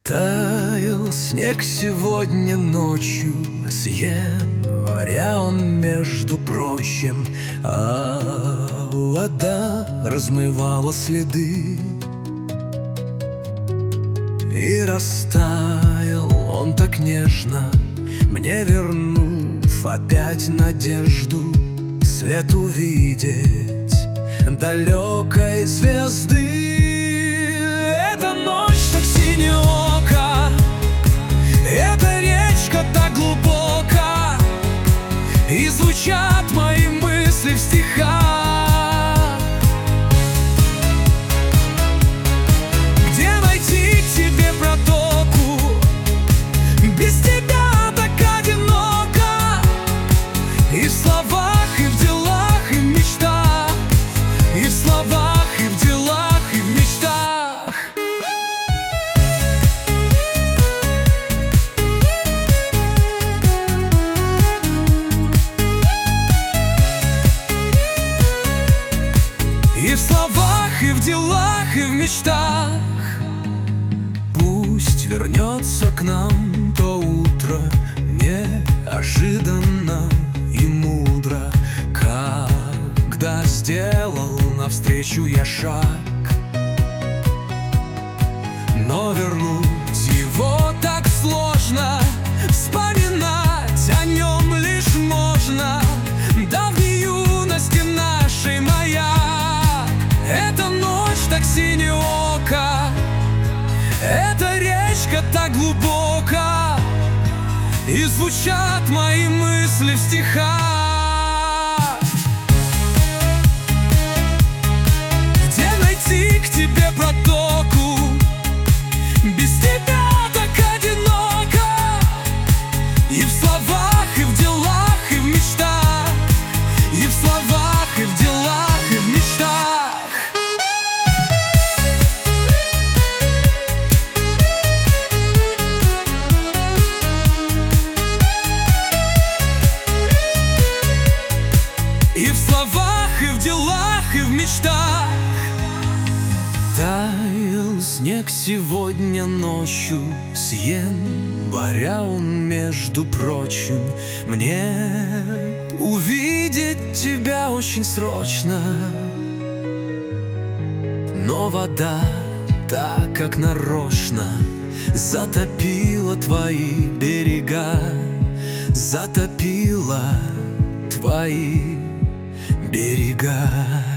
Таял снег сегодня ночью, с января он, между прочим, а вода размывала следы. И растаял он так нежно, мне вернув опять надежду свет увидеть далекой звезды. Эта ночь так синеока, эта речка так глубока, и звучат мои мысли в стихах. Где найти к тебе протоку? Без тебя так одиноко. И в словах, и в делах, и в мечтах. И в словах, и в делах, и в мечтах. И в словах, и в делах, и в мечтах. Пусть вернется к нам то утро, неожиданно и мудро, когда сделал навстречу я шаг. Но вернуть его так сложно, вспоминать о нем лишь можно давней юности нашей маяк. Эта ночь так синеока, эта речка так глубока, и звучат мои мысли в стихах. Где найти к тебе протоку? Без тебя так одиноко. И в словах, и в делах, и в мечтах. И в словах, и в делах, и в мечтах. И в словах, и в делах, и в мечтах. Таял снег сегодня ночью, с января он, между прочим. Мне увидеть тебя очень срочно. Но вода, так как нарочно, затопила твои берега, затопила твои берега.